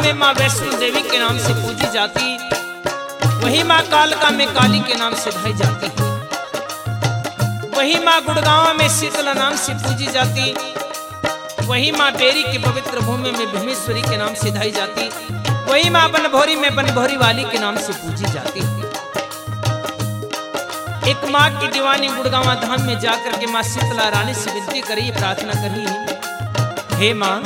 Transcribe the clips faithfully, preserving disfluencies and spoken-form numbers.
में माँ वैष्णो देवी के नाम से पूजी जाती, वही माँ कालका में काली के नाम से धाई जाती है। वही माँ गुड़गांव में शीतला नाम से पूजी जाती, वही माँ बेरी के पवित्र भूमि में भीमेश्वरी के नाम से धाई जाती, वही माँ बनभौरी में बनभौरी वाली के नाम से पूजी जाती है। एक माँ की दीवानी गुड़गांव धाम में जाकर के माँ शीतला रानी से विनती करी, प्रार्थना करी, हे माँ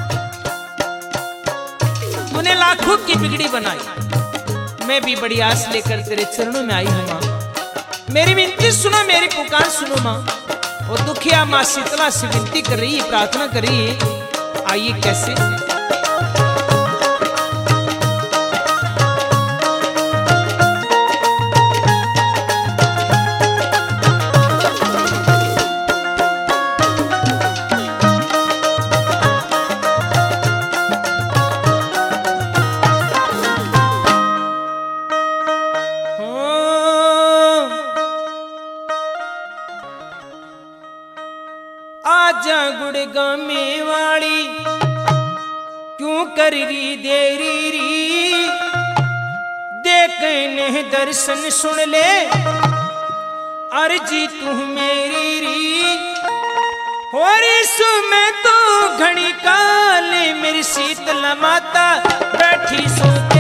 तूने लाखों की बिगड़ी बनाई, मैं भी बड़ी आस लेकर तेरे चरणों में आई हूँ माँ, मेरी विनती सुनो, मेरी पुकार सुनो माँ। और दुखिया माँ शीतला से विनती कर रही है, प्रार्थना कर रही है, आइए कैसे। आजा गुड़गामे वाली क्यों कर री देरी री, देखने दर्शन सुन ले अर्जी तू मेरी री। होरी सु में तो घड़ी काले मेरी शीतला माता बैठी सो